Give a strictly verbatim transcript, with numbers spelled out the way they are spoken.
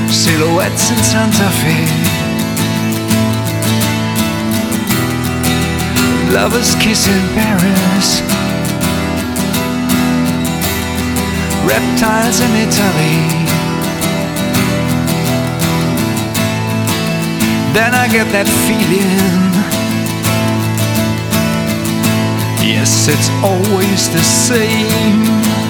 silhouettes in Santa Fe, lovers kiss in Paris, reptiles in Italy. Then I get that feeling, yes, it's always the same.